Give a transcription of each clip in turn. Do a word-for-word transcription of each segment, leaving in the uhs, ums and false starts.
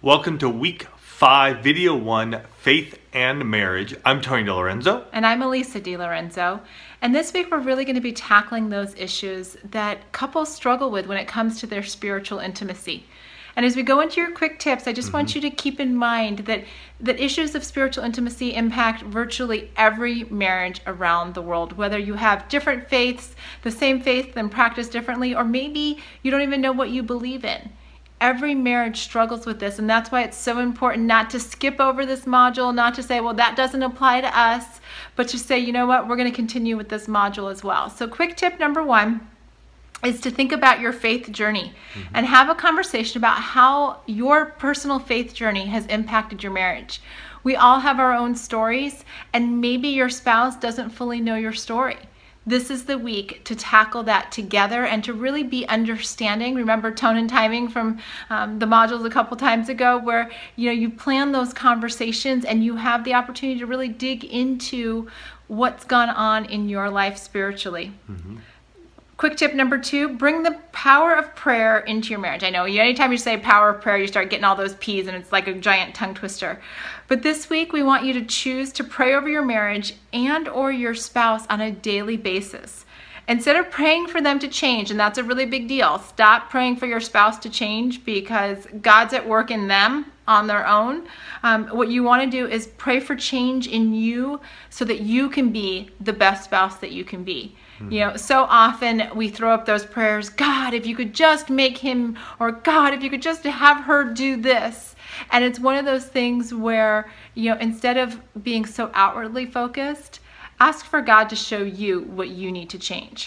Welcome to week five, video one, Faith and Marriage. I'm Tony DiLorenzo. And I'm Elisa DiLorenzo. And this week we're really going to be tackling those issues that couples struggle with when it comes to their spiritual intimacy. And as we go into your quick tips, I just mm-hmm. want you to keep in mind that, that issues of spiritual intimacy impact virtually every marriage around the world. Whether you have different faiths, the same faith, and practice differently, or maybe you don't even know what you believe in. Every marriage struggles with this, and that's why it's so important not to skip over this module, not to say, well, that doesn't apply to us, but to say, you know what, we're going to continue with this module as well. So quick tip number one is to think about your faith journey mm-hmm. and have a conversation about how your personal faith journey has impacted your marriage. We all have our own stories, and maybe your spouse doesn't fully know your story. This is the week to tackle that together and to really be understanding. Remember tone and timing from um, the modules a couple times ago, where you know you plan those conversations and you have the opportunity to really dig into what's gone on in your life spiritually. Mm-hmm. Quick tip number two, bring the power of prayer into your marriage. I know anytime you say power of prayer, you start getting all those P's and it's like a giant tongue twister. But this week, we want you to choose to pray over your marriage and or your spouse on a daily basis. Instead of praying for them to change, and that's a really big deal, stop praying for your spouse to change because God's at work in them on their own. Um, what you want to do is pray for change in you so that you can be the best spouse that you can be. Mm-hmm. You know, so often we throw up those prayers, God, if you could just make him, or God, if you could just have her do this. And it's one of those things where, you know, instead of being so outwardly focused, ask for God to show you what you need to change.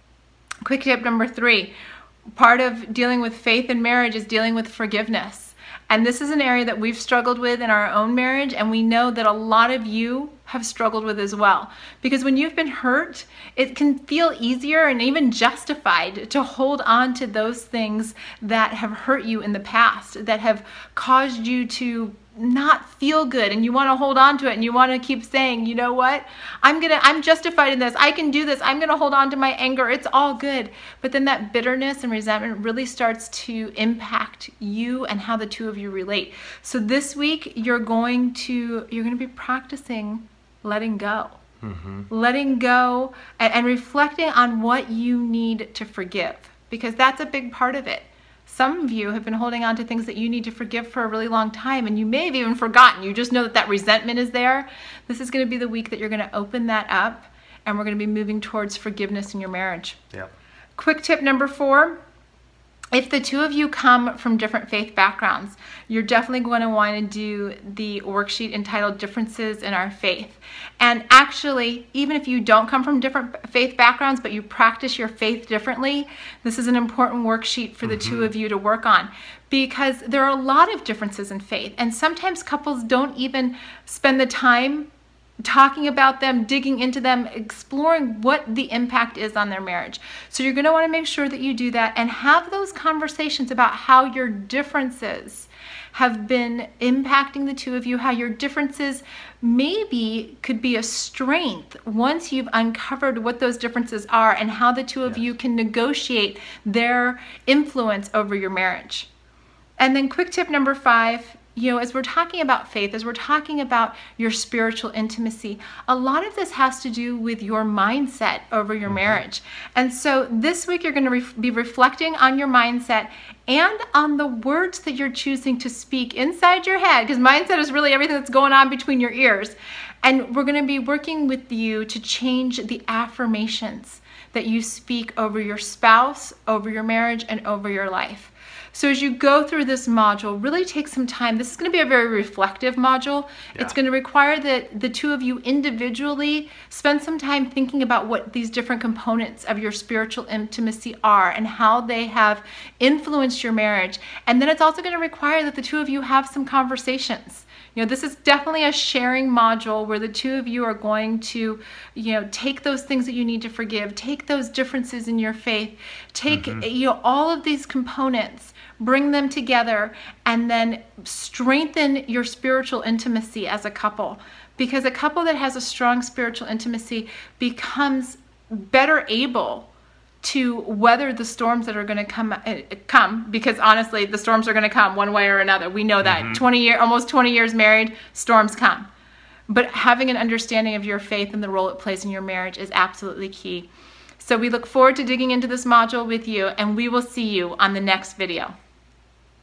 Quick tip number three, part of dealing with faith in marriage is dealing with forgiveness. And this is an area that we've struggled with in our own marriage, and we know that a lot of you have struggled with as well. Because when you've been hurt, it can feel easier and even justified to hold on to those things that have hurt you in the past, that have caused you to not feel good, and you want to hold on to it, and you want to keep saying, you know what, I'm gonna I'm justified in this, I can do this, I'm gonna hold on to my anger, it's all good. But then that bitterness and resentment really starts to impact you and how the two of you relate. So this week you're going to you're going to be practicing letting go. Mm-hmm. Letting go and, and reflecting on what you need to forgive, because that's a big part of it. Some of you have been holding on to things that you need to forgive for a really long time, and you may have even forgotten. You just know that that resentment is there. This is going to be the week that you're going to open that up, and we're going to be moving towards forgiveness in your marriage. Yeah. Quick tip number four. If the two of you come from different faith backgrounds, you're definitely going to want to do the worksheet entitled Differences in Our Faith. And actually, even if you don't come from different faith backgrounds, but you practice your faith differently, this is an important worksheet for the mm-hmm. two of you to work on, because there are a lot of differences in faith. And sometimes couples don't even spend the time talking about them, digging into them, exploring what the impact is on their marriage. So you're going to want to make sure that you do that and have those conversations about how your differences have been impacting the two of you, how your differences maybe could be a strength once you've uncovered what those differences are and how the two of yes. you can negotiate their influence over your marriage. And then quick tip number five, you know, as we're talking about faith, as we're talking about your spiritual intimacy, a lot of this has to do with your mindset over your mm-hmm. marriage. And so this week you're going to re- be reflecting on your mindset and on the words that you're choosing to speak inside your head, because mindset is really everything that's going on between your ears. And we're going to be working with you to change the affirmations that you speak over your spouse, over your marriage, and over your life. So as you go through this module, really take some time. This is going to be a very reflective module. Yeah. It's going to require that the two of you individually spend some time thinking about what these different components of your spiritual intimacy are and how they have influenced your marriage. And then it's also going to require that the two of you have some conversations. You know, this is definitely a sharing module where the two of you are going to, you know, take those things that you need to forgive, take those differences in your faith, take, mm-hmm. you know, all of these components, bring them together, and then strengthen your spiritual intimacy as a couple. Because a couple that has a strong spiritual intimacy becomes better able to weather the storms that are going to come, uh, come, because honestly, the storms are going to come one way or another. We know that. Mm-hmm. twenty year, almost twenty years married, storms come. But having an understanding of your faith and the role it plays in your marriage is absolutely key. So we look forward to digging into this module with you, and we will see you on the next video.